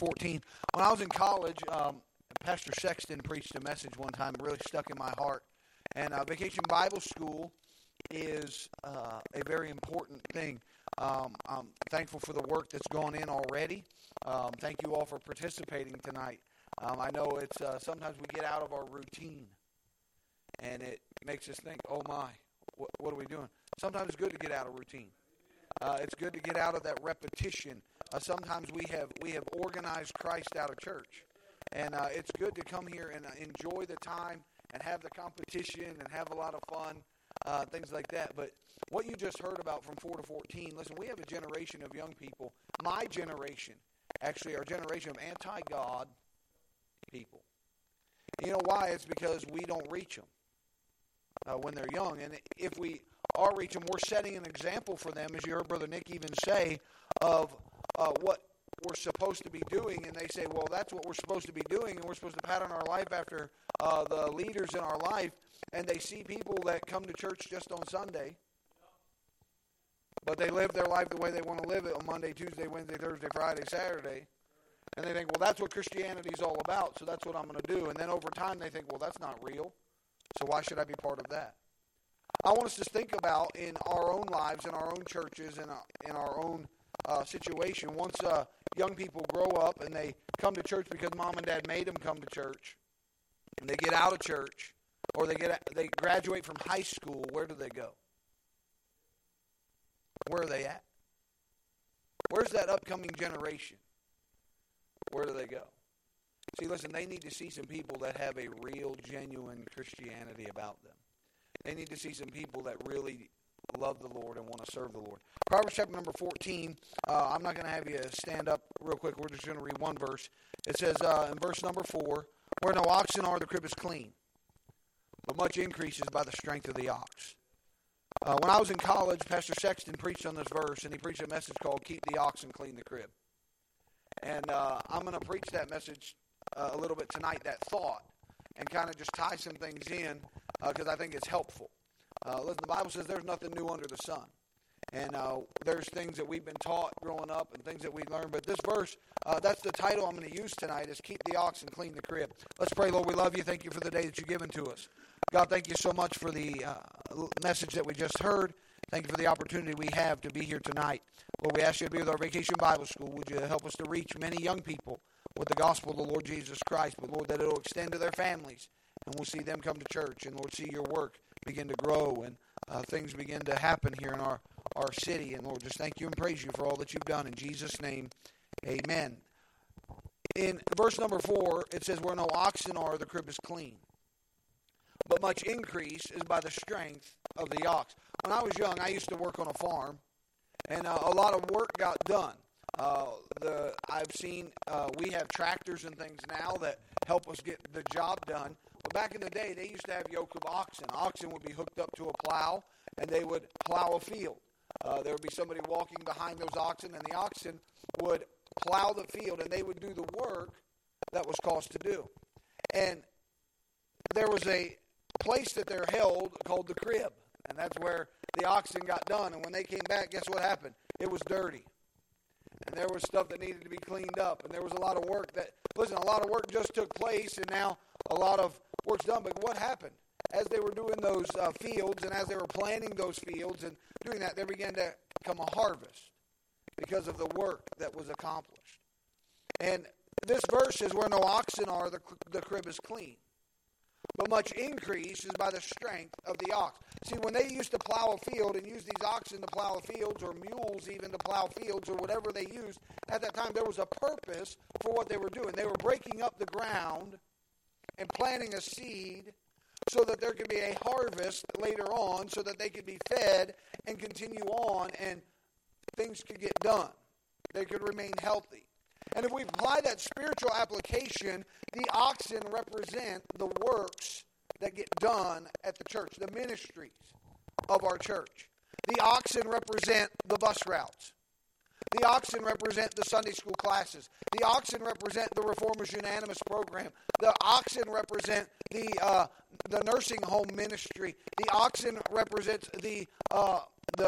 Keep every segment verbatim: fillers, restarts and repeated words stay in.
fourteen. When I was in college, um, Pastor Sexton preached a message one time that really stuck in my heart. And uh, Vacation Bible School is uh, a very important thing. Um, I'm thankful for the work that's gone in already. Um, thank you all for participating tonight. Um, I know it's uh, sometimes we get out of our routine, and it makes us think, oh my, what, what are we doing? Sometimes it's good to get out of routine. Uh, it's good to get out of that repetition. Uh, sometimes we have we have organized Christ out of church. And uh, it's good to come here and uh, enjoy the time and have the competition and have a lot of fun, uh, things like that. But what you just heard about from four to fourteen, listen, we have a generation of young people, my generation, actually our generation of anti-God people. You know why? It's because we don't reach them uh, when they're young. And if we are reaching them, we're setting an example for them, as you heard Brother Nick even say, of uh, what we're supposed to be doing. And they say, well, that's what we're supposed to be doing, and we're supposed to pattern our life after uh, the leaders in our life. And they see people that come to church just on Sunday, but they live their life the way they want to live it on Monday, Tuesday, Wednesday, Thursday, Friday, Saturday. And they think, well, that's what Christianity is all about, so that's what I'm going to do. And then over time they think, well, that's not real, so why should I be part of that? I want us to think about in our own lives, in our own churches, in, a, in our own uh, situation. Once uh, young people grow up and they come to church because mom and dad made them come to church, and they get out of church, or they get they graduate from high school, where do they go? Where are they at? Where's that upcoming generation? Where do they go? See, listen, they need to see some people that have a real, genuine Christianity about them. They need to see some people that really love the Lord and want to serve the Lord. Proverbs chapter number fourteen, uh, I'm not going to have you stand up real quick. We're just going to read one verse. It says uh, in verse number four, where no oxen are, the crib is clean, but much increases by the strength of the ox. Uh, when I was in college, Pastor Sexton preached on this verse, and he preached a message called Keep the Oxen, Clean the Crib. And uh, I'm going to preach that message uh, a little bit tonight, that thought, and kind of just tie some things in because uh, I think it's helpful. Uh, listen, the Bible says there's nothing new under the sun. And uh, there's things that we've been taught growing up and things that we learned. But this verse, uh, that's the title I'm going to use tonight, is Keep the Oxen, Clean the Crib. Let's pray. Lord, we love you. Thank you for the day that you've given to us. God, thank you so much for the uh, message that we just heard. Thank you for the opportunity we have to be here tonight. Lord, we ask you to be with our Vacation Bible School. Would you help us to reach many young people with the gospel of the Lord Jesus Christ? But, Lord, that it will extend to their families, and we'll see them come to church. And, Lord, see your work begin to grow and uh, things begin to happen here in our, our city. And, Lord, just thank you and praise you for all that you've done. In Jesus' name, amen. In verse number four, it says, where no oxen are, the crib is clean, but much increase is by the strength of the ox. When I was young, I used to work on a farm, and uh, a lot of work got done. Uh, the I've seen uh, we have tractors and things now that help us get the job done. But back in the day, they used to have yoke of oxen. Oxen would be hooked up to a plow, and they would plow a field. Uh, there would be somebody walking behind those oxen, and the oxen would plow the field, and they would do the work that was caused to do. And there was a place that they're held called the crib, and that's where the oxen got done. And when they came back, guess what happened? It was dirty, and there was stuff that needed to be cleaned up, and there was a lot of work that, listen, a lot of work just took place, and now a lot of work's done. But what happened? As they were doing those uh, fields, and as they were planting those fields and doing that, there began to come a harvest because of the work that was accomplished. And this verse says, where no oxen are, the, the crib is clean, but much increase is by the strength of the ox. See, when they used to plow a field and use these oxen to plow fields, or mules even to plow fields, or whatever they used, at that time there was a purpose for what they were doing. They were breaking up the ground and planting a seed so that there could be a harvest later on, so that they could be fed and continue on and things could get done. They could remain healthy. And if we apply that spiritual application, the oxen represent the works that get done at the church, the ministries of our church. The oxen represent the bus routes. The oxen represent the Sunday school classes. The oxen represent the Reformers Unanimous program. The oxen represent the uh, the nursing home ministry. The oxen represents the uh, the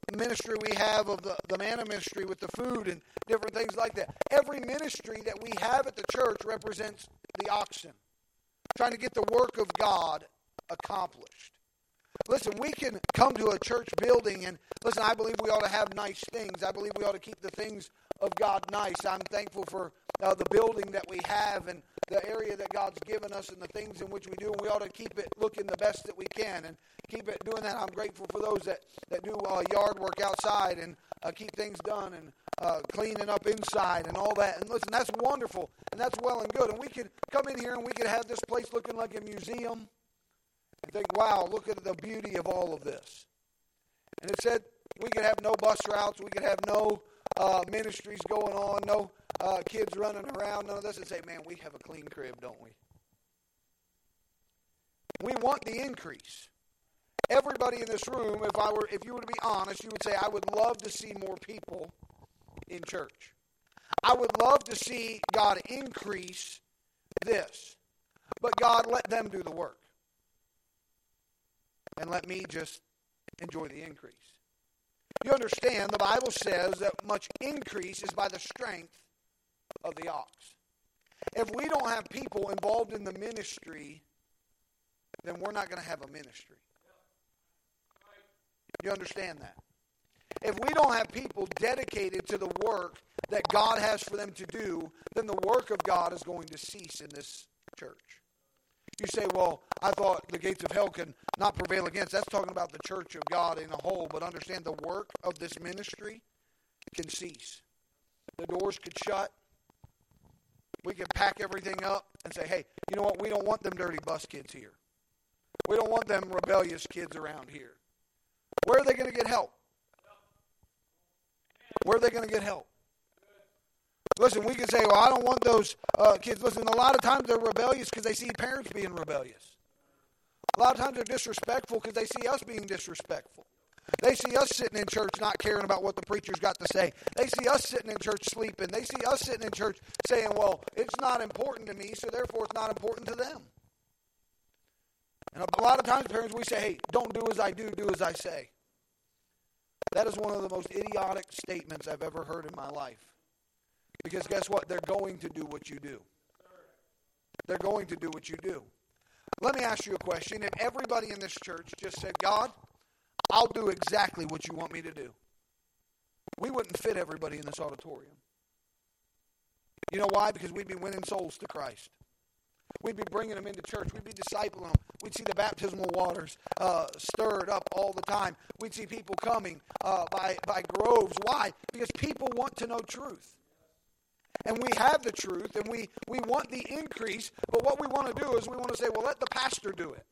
ministry we have of the, the manna ministry with the food and different things like that. Every ministry that we have at the church represents the oxen, trying to get the work of God accomplished. Listen, we can come to a church building and, listen, I believe we ought to have nice things. I believe we ought to keep the things of God nice. I'm thankful for uh, the building that we have and the area that God's given us and the things in which we do. And we ought to keep it looking the best that we can and keep it doing that. I'm grateful for those that, that do uh, yard work outside and uh, keep things done and uh, cleaning up inside and all that. And listen, that's wonderful and that's well and good. And we could come in here and we could have this place looking like a museum and think, wow, look at the beauty of all of this. And it said we could have no bus routes, we could have no uh, ministries going on, no uh, kids running around, none of this, and say, man, we have a clean crib, don't we? We want the increase. Everybody in this room, if I were, if you were to be honest, you would say, I would love to see more people in church. I would love to see God increase this. But God, let them do the work. And let me just enjoy the increase. You understand, the Bible says that much increase is by the strength of the ox. If we don't have people involved in the ministry, then we're not going to have a ministry. You understand that? If we don't have people dedicated to the work that God has for them to do, then the work of God is going to cease in this church. You say, well, I thought the gates of hell can not prevail against. That's talking about the church of God in a whole. But understand, the work of this ministry can cease. The doors could shut. We could pack everything up and say, hey, you know what? We don't want them dirty bus kids here. We don't want them rebellious kids around here. Where are they going to get help? Where are they going to get help? Listen, we can say, well, I don't want those uh, kids. Listen, a lot of times they're rebellious because they see parents being rebellious. A lot of times they're disrespectful because they see us being disrespectful. They see us sitting in church not caring about what the preacher's got to say. They see us sitting in church sleeping. They see us sitting in church saying, well, it's not important to me, so therefore it's not important to them. And a lot of times, parents, we say, hey, don't do as I do, do as I say. That is one of the most idiotic statements I've ever heard in my life. Because guess what? They're going to do what you do. They're going to do what you do. Let me ask you a question. If everybody in this church just said, God, I'll do exactly what you want me to do, we wouldn't fit everybody in this auditorium. You know why? Because we'd be winning souls to Christ. We'd be bringing them into church. We'd be discipling them. We'd see the baptismal waters uh, stirred up all the time. We'd see people coming uh, by, by groves. Why? Because people want to know truth. And we have the truth, and we, we want the increase, but what we want to do is we want to say, well, let the pastor do it.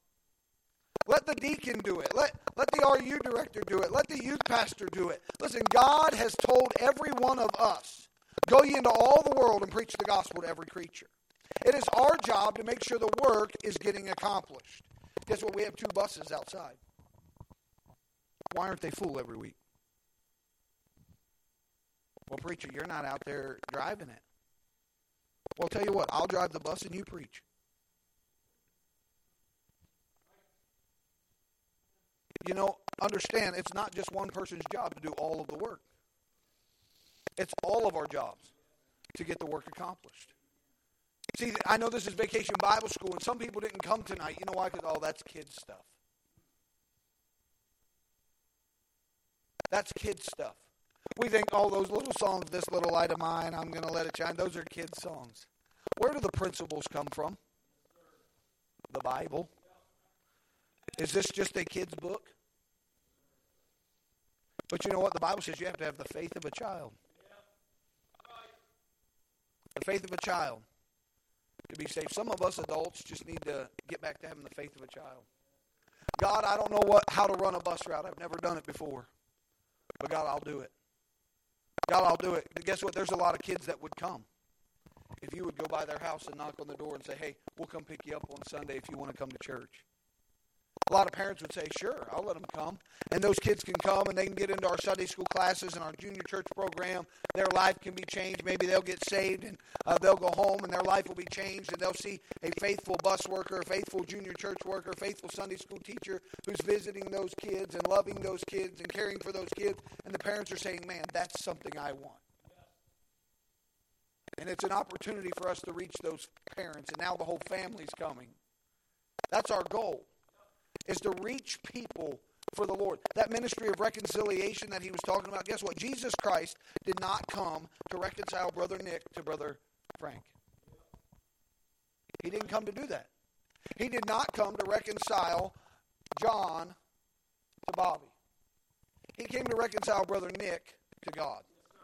Let the deacon do it. Let, let the R U director do it. Let the youth pastor do it. Listen, God has told every one of us, go ye into all the world and preach the gospel to every creature. It is our job to make sure the work is getting accomplished. Guess what? We have two buses outside. Why aren't they full every week? Well, preacher, you're not out there driving it. Well, I'll tell you what, I'll drive the bus and you preach. You know, understand, it's not just one person's job to do all of the work. It's all of our jobs to get the work accomplished. See, I know this is Vacation Bible School, and some people didn't come tonight. You know why? Because, oh, that's kids' stuff. That's kids' stuff. We think, oh, those little songs, this little light of mine, I'm going to let it shine, those are kids' songs. Where do the principles come from? The Bible. Is this just a kid's book? But you know what? The Bible says you have to have the faith of a child. The faith of a child to be saved. Some of us adults just need to get back to having the faith of a child. God, I don't know what how to run a bus route. I've never done it before. But God, I'll do it. God, I'll do it. But guess what? There's a lot of kids that would come. If you would go by their house and knock on the door and say, hey, we'll come pick you up on Sunday if you want to come to church. A lot of parents would say, sure, I'll let them come. And those kids can come and they can get into our Sunday school classes and our junior church program. Their life can be changed. Maybe they'll get saved and uh, they'll go home and their life will be changed. And they'll see a faithful bus worker, a faithful junior church worker, a faithful Sunday school teacher who's visiting those kids and loving those kids and caring for those kids. And the parents are saying, man, that's something I want. And it's an opportunity for us to reach those parents. And now the whole family's coming. That's our goal, is to reach people for the Lord. That ministry of reconciliation that he was talking about, guess what? Jesus Christ did not come to reconcile Brother Nick to Brother Frank. He didn't come to do that. He did not come to reconcile John to Bobby. He came to reconcile Brother Nick to God.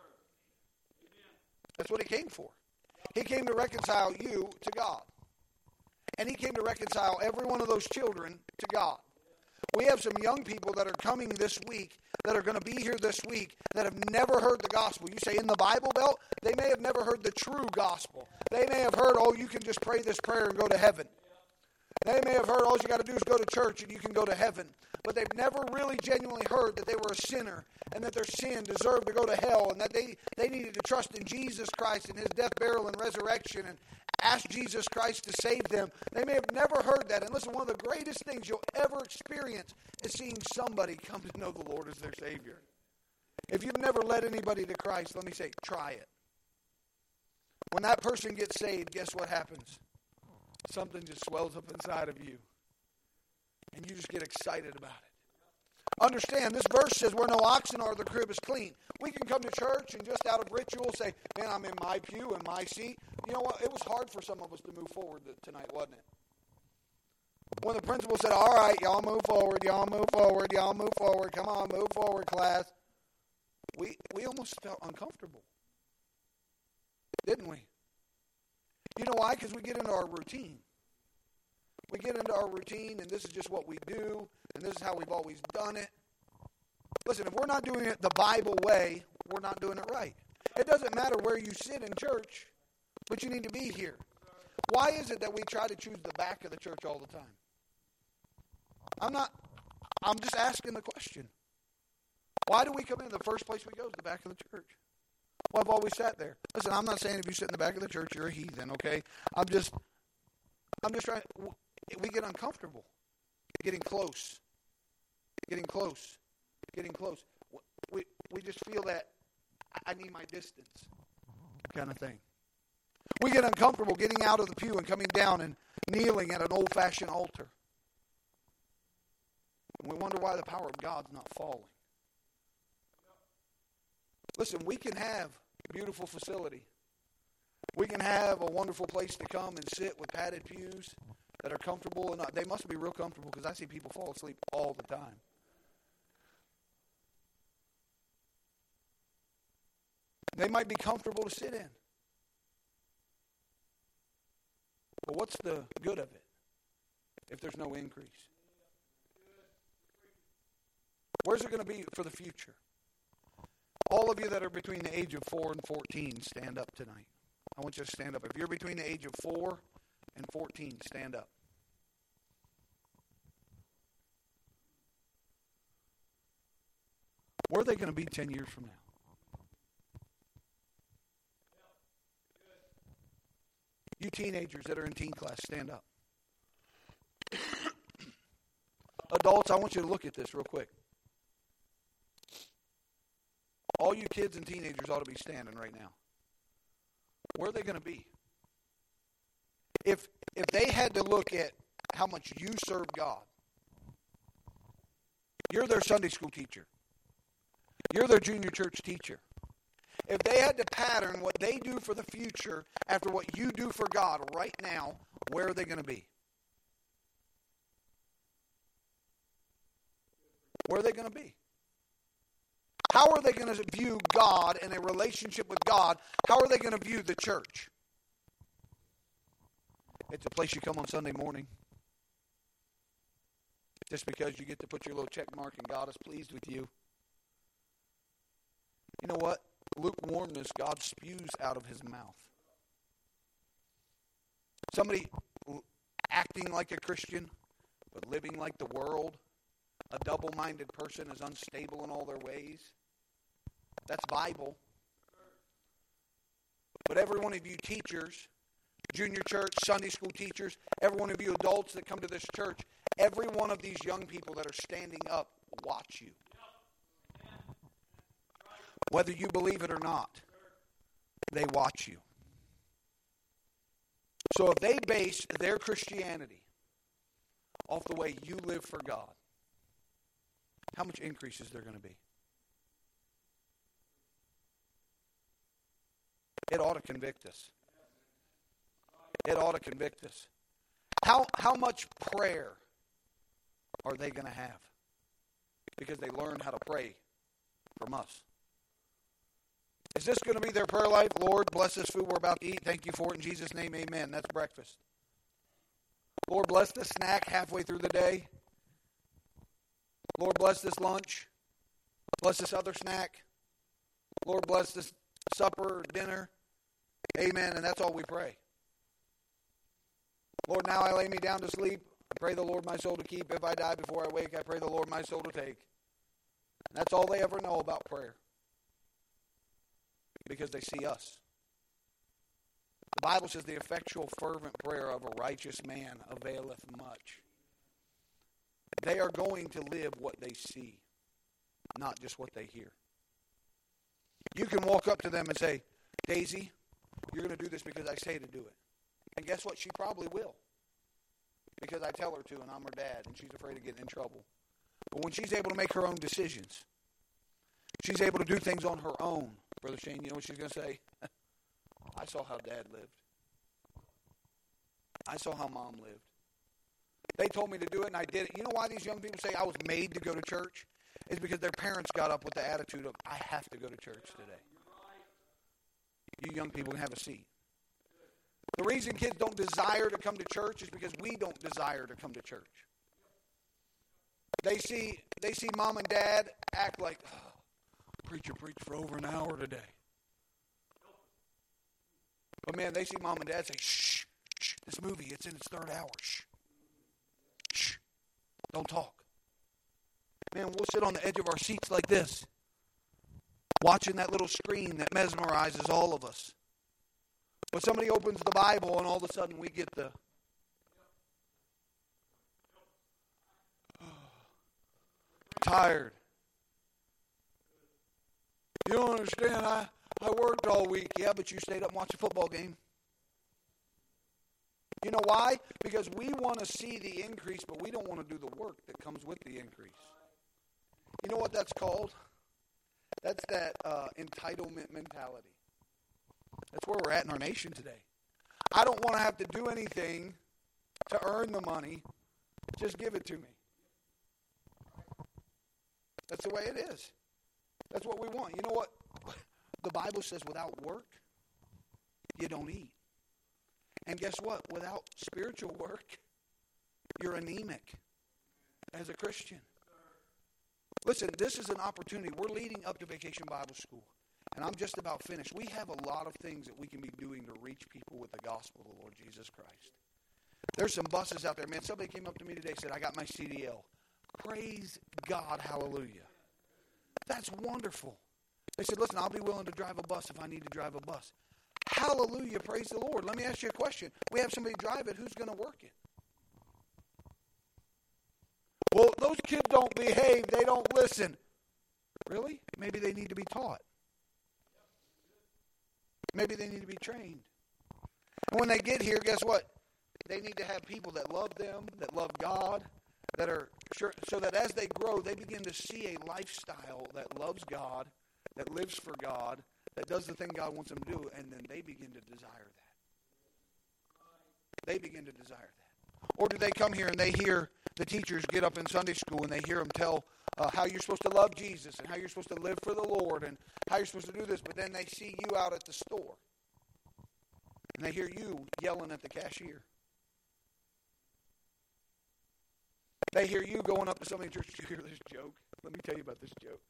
That's what he came for. He came to reconcile you to God. And he came to reconcile every one of those children to God. We have some young people that are coming this week, that are going to be here this week, that have never heard the gospel. You say in the Bible Belt, they may have never heard the true gospel. They may have heard, oh, you can just pray this prayer and go to heaven. They may have heard, all you got to do is go to church and you can go to heaven. But they've never really genuinely heard that they were a sinner and that their sin deserved to go to hell and that they, they needed to trust in Jesus Christ and his death, burial, and resurrection and ask Jesus Christ to save them. They may have never heard that. And listen, one of the greatest things you'll ever experience is seeing somebody come to know the Lord as their Savior. If you've never led anybody to Christ, let me say, try it. When that person gets saved, guess what happens? Something just swells up inside of you. And you just get excited about it. Understand, this verse says, where no oxen are, the crib is clean. We can come to church and just out of ritual say, man, I'm in my pew, in my seat. You know what? It was hard for some of us to move forward tonight, wasn't it? When the principal said, all right, y'all move forward, y'all move forward, y'all move forward. Come on, move forward, class. We, we almost felt uncomfortable. Didn't we? You know why? Because we get into our routine. We get into our routine, and this is just what we do, and this is how we've always done it. Listen, if we're not doing it the Bible way, we're not doing it right. It doesn't matter where you sit in church, but you need to be here. Why is it that we try to choose the back of the church all the time? I'm not, I'm just asking the question. Why do we come in? The first place we go is the back of the church. Well, I've always sat there. Listen, I'm not saying if you sit in the back of the church, you're a heathen, okay? I'm just, I'm just trying, we get uncomfortable. Getting close. Getting close. Getting close. We, we just feel that I need my distance kind of thing. We get uncomfortable getting out of the pew and coming down and kneeling at an old-fashioned altar. And we wonder why the power of God's not falling. Listen, we can have a beautiful facility. We can have a wonderful place to come and sit with padded pews that are comfortable. And they must be real comfortable because I see people fall asleep all the time. They might be comfortable to sit in. But what's the good of it if there's no increase? Where's it going to be for the future? All of you that are between the age of four and fourteen, stand up tonight. I want you to stand up. If you're between the age of four and fourteen, stand up. Where are they going to be ten years from now? You teenagers that are in teen class, stand up. Adults, I want you to look at this real quick. All you kids and teenagers ought to be standing right now. Where are they going to be? If if they had to look at how much you serve God, you're their Sunday school teacher. You're their junior church teacher. If they had to pattern what they do for the future after what you do for God right now, where are they going to be? Where are they going to be? How are they going to view God and a relationship with God? How are they going to view the church? It's a place you come on Sunday morning. Just because you get to put your little check mark and God is pleased with you. You know what? Lukewarmness, God spews out of his mouth. Somebody acting like a Christian, but living like the world, a double-minded person is unstable in all their ways. That's Bible. But every one of you teachers, junior church, Sunday school teachers, every one of you adults that come to this church, every one of these young people that are standing up watch you. Whether you believe it or not, they watch you. So if they base their Christianity off the way you live for God, how much increase is there going to be? It ought to convict us. It ought to convict us. How, how much prayer are they going to have? Because they learned how to pray from us. Is this going to be their prayer life? Lord, bless this food we're about to eat. Thank you for it. In Jesus' name, amen. That's breakfast. Lord, bless this snack halfway through the day. Lord, bless this lunch. Bless this other snack. Lord, bless this supper, dinner. Amen. And that's all we pray. Lord, now I lay me down to sleep. I pray the Lord my soul to keep. If I die before I wake, I pray the Lord my soul to take. And that's all they ever know about prayer. Because they see us. The Bible says the effectual fervent prayer of a righteous man availeth much. They are going to live what they see, not just what they hear. You can walk up to them and say, Daisy, you're going to do this because I say to do it. And guess what? She probably will. Because I tell her to, and I'm her dad, and she's afraid of getting in trouble. But when she's able to make her own decisions, she's able to do things on her own, Brother Shane, you know what she's going to say? I saw how Dad lived. I saw how Mom lived. They told me to do it, and I did it. You know why these young people say I was made to go to church? It's because their parents got up with the attitude of, I have to go to church today. You young people can have a seat. The reason kids don't desire to come to church is because we don't desire to come to church. They see, they see Mom and Dad act like, oh, preacher preached for over an hour today. But man, they see Mom and Dad say, shh, shh, this movie, it's in its third hour. Shh, shh, don't talk. Man, we'll sit on the edge of our seats like this, watching that little screen that mesmerizes all of us. But somebody opens the Bible and all of a sudden we get the, tired. You don't understand, I, I worked all week. Yeah, but you stayed up and watched a football game. You know why? Because we want to see the increase, but we don't want to do the work that comes with the increase. You know what that's called? That's that uh, entitlement mentality. That's where we're at in our nation today. I don't want to have to do anything to earn the money. Just give it to me. That's the way it is. That's what we want. You know what? The Bible says without work, you don't eat. And guess what? Without spiritual work, you're anemic as a Christian. Listen, this is an opportunity. We're leading up to Vacation Bible School. And I'm just about finished. We have a lot of things that we can be doing to reach people with the gospel of the Lord Jesus Christ. There's some buses out there. Man, somebody came up to me today and said, I got my C D L. Praise God. Hallelujah. That's wonderful. They said, listen, I'll be willing to drive a bus if I need to drive a bus. Hallelujah. Praise the Lord. Let me ask you a question. We have somebody drive it. Who's going to work it? Well, those kids don't behave. They don't listen. Really? Maybe they need to be taught. Maybe they need to be trained. And when they get here, guess what? They need to have people that love them, that love God, that are sure, so that as they grow, they begin to see a lifestyle that loves God, that lives for God, that does the thing God wants them to do, and then they begin to desire that. They begin to desire that. Or do they come here and they hear the teachers get up in Sunday school and they hear them tell uh, how you're supposed to love Jesus and how you're supposed to live for the Lord and how you're supposed to do this, but then they see you out at the store and they hear you yelling at the cashier. They hear you going up to somebody in church. Did you hear this joke? Let me tell you about this joke.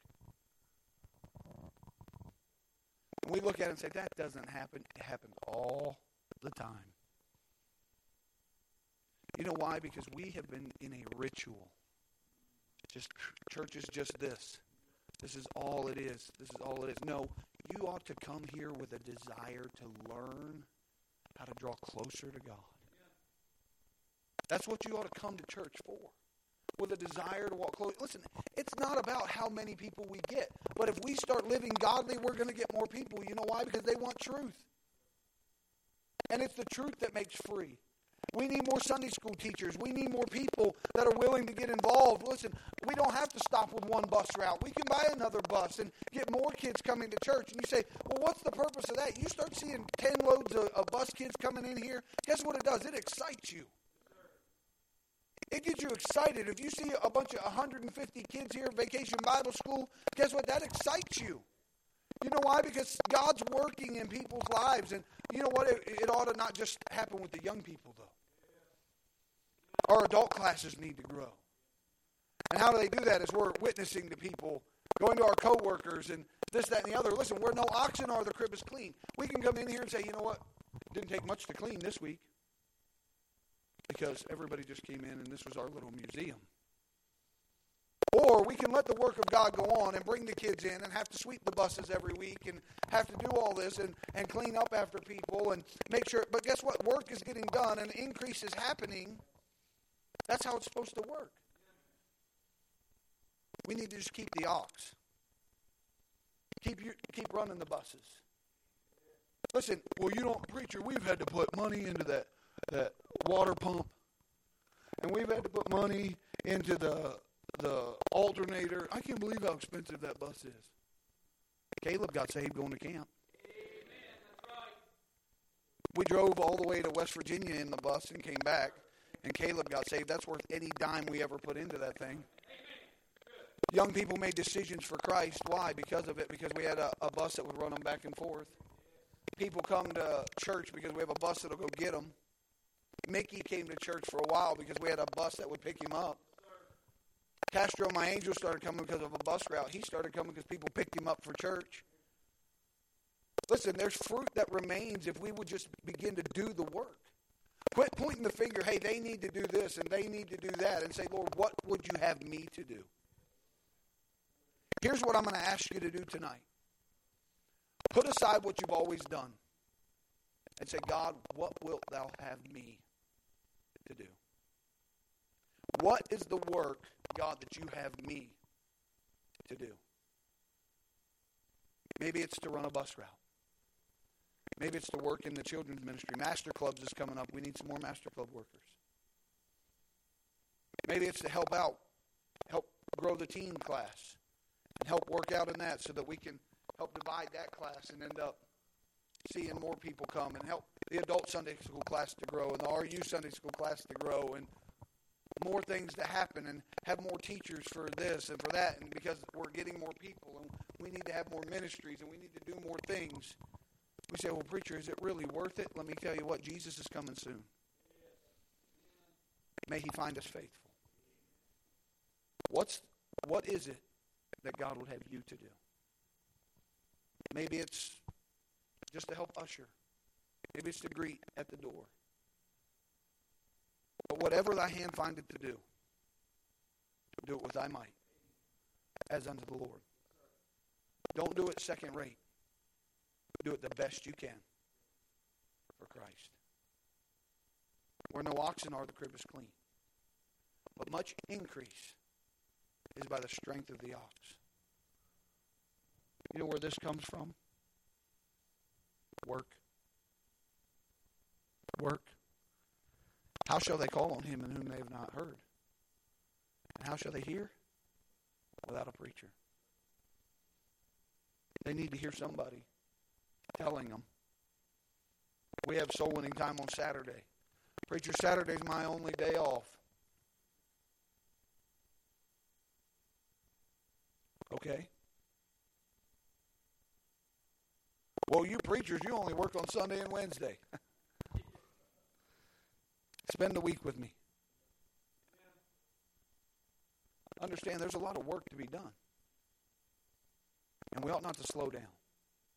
And we look at it and say, that doesn't happen. It happens all the time. You know why? Because we have been in a ritual. Just church is just this. This is all it is. This is all it is. No, you ought to come here with a desire to learn how to draw closer to God. That's what you ought to come to church for. With a desire to walk close. Listen, it's not about how many people we get. But if we start living godly, we're going to get more people. You know why? Because they want truth. And it's the truth that makes free. We need more Sunday school teachers. We need more people that are willing to get involved. Listen, we don't have to stop with one bus route. We can buy another bus and get more kids coming to church. And you say, well, what's the purpose of that? You start seeing ten loads of, of bus kids coming in here. Guess what it does? It excites you. It gets you excited. If you see a bunch of one hundred fifty kids here at Vacation Bible School, guess what? That excites you. You know why? Because God's working in people's lives. And you know what? It, it ought to not just happen with the young people, though. Our adult classes need to grow. And how do they do that? Is we're witnessing to people, going to our coworkers and this, that, and the other. Listen, where no oxen are, the crib is clean. We can come in here and say, you know what? It didn't take much to clean this week. Because everybody just came in and this was our little museum. Or we can let the work of God go on and bring the kids in and have to sweep the buses every week and have to do all this and, and clean up after people and make sure. But guess what? Work is getting done and increase is happening. That's how it's supposed to work. We need to just keep the ox. Keep your, keep running the buses. Listen, well, you don't, preacher, we've had to put money into that. that water pump, and we've had to put money into the the alternator. I can't believe how expensive that bus is. Caleb got saved going to camp. Amen. That's right. We drove all the way to West Virginia in the bus and came back, and Caleb got saved. That's worth any dime we ever put into that thing. Young people made decisions for Christ. Why? Because of it. Because we had a, a bus that would run them back and forth. People come to church because we have a bus that'll go get them. Mickey came to church for a while because we had a bus that would pick him up. Castro, my angel, started coming because of a bus route. He started coming because people picked him up for church. Listen, there's fruit that remains if we would just begin to do the work. Quit pointing the finger, hey, they need to do this and they need to do that, and say, Lord, what would you have me to do? Here's what I'm going to ask you to do tonight. Put aside what you've always done and say, God, what wilt thou have me to do? What is the work, God, that you have me to do? Maybe it's to run a bus route. Maybe it's to work in the children's ministry. Master Clubs is coming up. We need some more Master Club workers. Maybe it's to help out, help grow the teen class, and help work out in that so that we can help divide that class and end up seeing more people come and help the adult Sunday school class to grow and the R U Sunday school class to grow and more things to happen and have more teachers for this and for that, and because we're getting more people and we need to have more ministries and we need to do more things. We say, well, preacher, is it really worth it? Let me tell you what, Jesus is coming soon. May he find us faithful. What's what is it that God would have you to do? Maybe it's just to help usher. Maybe it's to greet at the door. But whatever thy hand findeth to do, do it with thy might, as unto the Lord. Don't do it second rate. Do it the best you can for Christ. Where no oxen are, the crib is clean. But much increase is by the strength of the ox. You know where this comes from? Work. Work. How shall they call on him in whom they have not heard? And how shall they hear? Without a preacher. They need to hear somebody telling them. We have soul winning time on Saturday. Preacher, Saturday's my only day off. Okay. Well, you preachers, you only work on Sunday and Wednesday. Spend a week with me. Understand there's a lot of work to be done. And we ought not to slow down.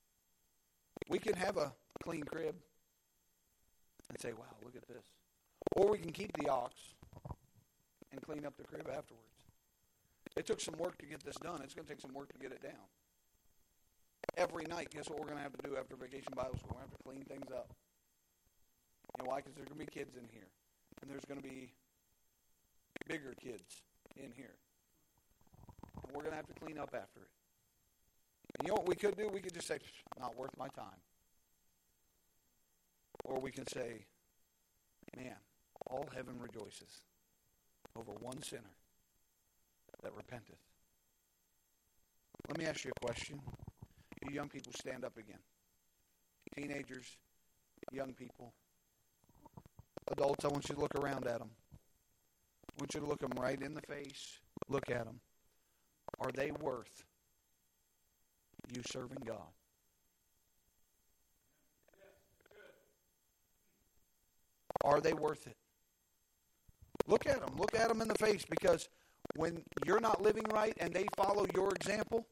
We can have a clean crib and say, wow, look at this. Or we can keep the ox and clean up the crib afterwards. It took some work to get this done. It's going to take some work to get it down. Every night, guess what we're going to have to do after Vacation Bible School? We're going to have to clean things up. You know why? Because there's going to be kids in here. And there's going to be bigger kids in here. And we're going to have to clean up after it. And you know what we could do? We could just say, not worth my time. Or we can say, man, all heaven rejoices over one sinner that repenteth. Let me ask you a question. You young people, stand up again. Teenagers, young people, adults, I want you to look around at them. I want you to look them right in the face. Look at them. Are they worth you serving God? Are they worth it? Look at them. Look at them in the face, because when you're not living right and they follow your example,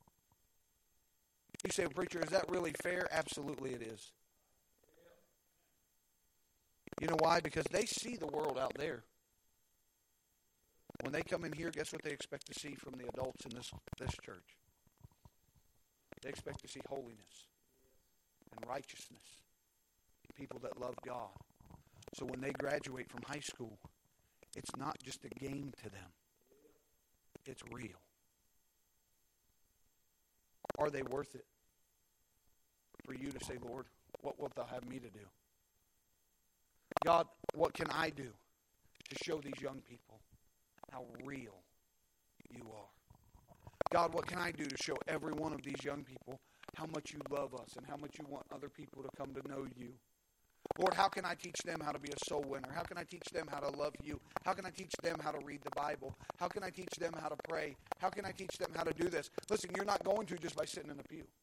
you say, preacher, is that really fair? Absolutely it is. You know why? Because they see the world out there. When they come in here, guess what they expect to see from the adults in this, this church? They expect to see holiness and righteousness. People that love God. So when they graduate from high school, it's not just a game to them. It's real. Are they worth it for you to say, Lord, what wilt thou have me to do? God, what can I do to show these young people how real you are? God, what can I do to show every one of these young people how much you love us and how much you want other people to come to know you? Lord, how can I teach them how to be a soul winner? How can I teach them how to love you? How can I teach them how to read the Bible? How can I teach them how to pray? How can I teach them how to do this? Listen, you're not going to just by sitting in a pew.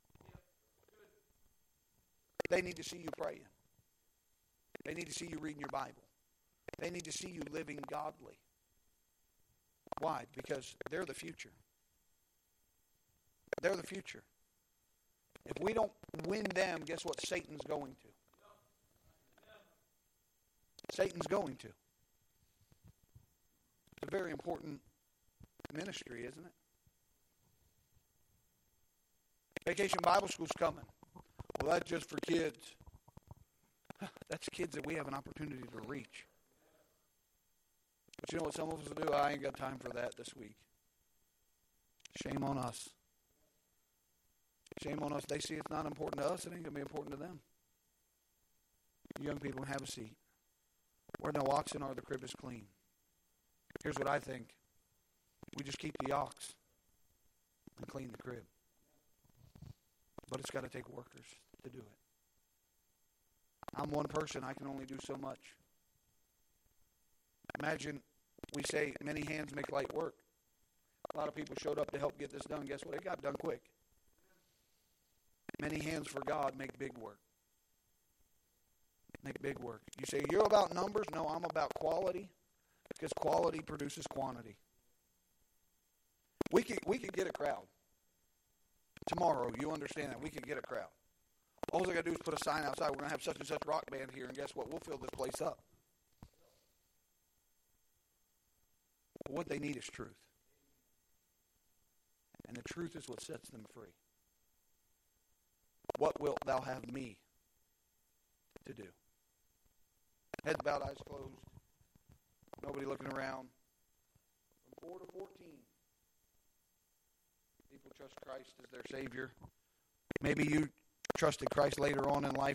They need to see you praying. They need to see you reading your Bible. They need to see you living godly. Why? Because they're the future. They're the future. If we don't win them, guess what Satan's going to? Satan's going to. It's a very important ministry, isn't it? Vacation Bible School's coming. Well, that's just for kids. That's kids that we have an opportunity to reach. But you know what some of us will do? I ain't got time for that this week. Shame on us. Shame on us. They see it's not important to us. It ain't going to be important to them. You young people, have a seat. Where no oxen are, the crib is clean. Here's what I think. We just keep the ox and clean the crib. But it's got to take workers to do it. I'm one person. I can only do so much. Imagine we say many hands make light work. A lot of people showed up to help get this done. Guess what? It got done quick. Many hands for God make big work. Make big work. You say, you're about numbers? No, I'm about quality, because quality produces quantity. We could, we could get a crowd. Tomorrow, you understand that. We could get a crowd. All I got to do is put a sign outside. We're going to have such and such rock band here, and guess what? We'll fill this place up. But what they need is truth. And the truth is what sets them free. What wilt thou have me to do? Heads bowed, eyes closed. Nobody looking around. From four to fourteen. People trust Christ as their Savior. Maybe you trusted Christ later on in life